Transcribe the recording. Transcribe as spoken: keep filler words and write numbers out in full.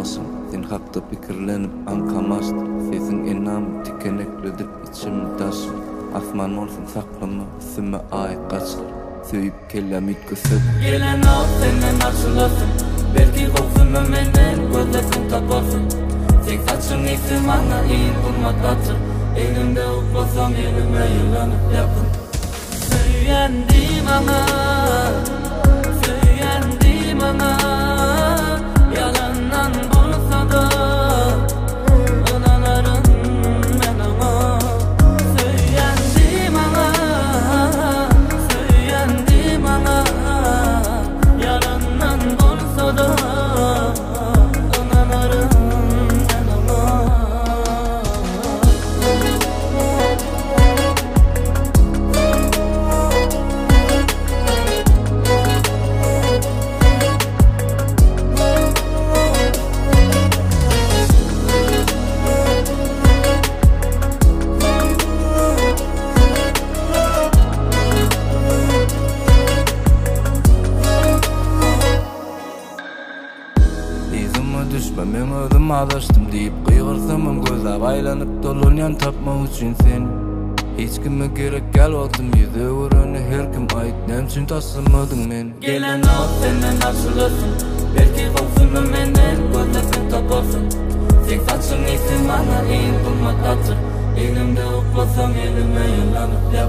anlamasın. Sen hakta pikirlenip ankamastın. Sesin inam tikenekledip içimi taşır. Asman olsun saklama, üstüme ay kaçır. Söyüp kellem itküsüp gelen al senden açılasın. Belki koksumu menden gözlesin tapasın. Tek saçın isim ana in bulmaktadır. Elimde uklasam elime yılanıp yapın. Söylendim ana, söylendim ana. Yalandan bulsa da inanırım ben ona. Söylendim ana, söylendim ana. Yalandan bulsa da inanırım ben ona. Düşme men özüm adaştım deyip kıygırsamam göze baylanıp dolunyan tapmak üçün seni. Hiç kime gerek gel oldum yüze vurunu her kim ait nemsin tasımadın men. Gelen al senden açılasın. Belki koksumu menden gözlesin tapasın. Tek saçın isim ana in bulmaktadır. Elimde uklasam elime yılanıp